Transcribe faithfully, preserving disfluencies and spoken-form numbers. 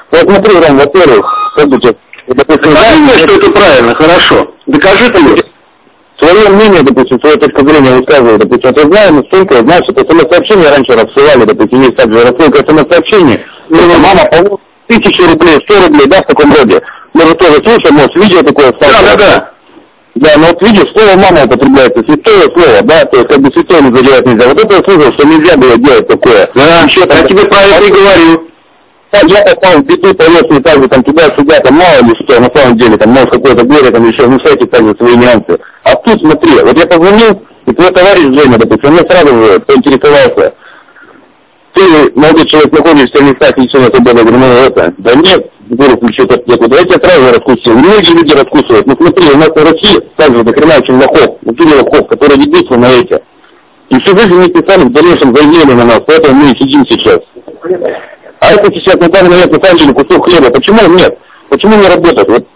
Вот смотри, Ром, во-первых, как бы, допустим, докажи мне, что это правильно, хорошо. Докажи ты мне. Свое мнение, допустим, свою точку зрения высказываю, допустим, вот я знаю, насколько, знаешь, что смс-сообщение раньше рассылали, допустим, есть также рассылка смс-сообщений, ну, мама получит тысячу рублей, сто рублей, да, в таком роде. Может, тоже слушай, может, видео такое стало. Да, да, да. Да, но вот видишь, слово мама употребляется, святое слово, да, то есть как бы святое не задевать нельзя. Вот это я слышал, что нельзя было делать такое. Да, еще я там, тебе про это и говорю. Я попал в беду, полез, так же, там, туда-сюда, там, мало ли что, на самом деле, там, может, какое-то горе, там, еще внушайте также свои нюансы. А тут, смотри, вот я позвонил, и твой товарищ Женя, допустим, мне сразу же поинтересовался, ты, молодой человек, находишься в местах лечения свободы, говорю, ну, это, да нет, говорю, включу этот аптеку, давайте я сразу раскусил. Многие люди раскусывают, ну, смотри, у нас в России также до хрена очень лохов, учили лохов, которые ведутся на эти. И всю жизнь мы писали в дальнейшем заявление на нас, поэтому мы и сидим сейчас. А это сейчас на данный момент на самом деле кусок хлеба. Почему нет? Почему не работает? Вот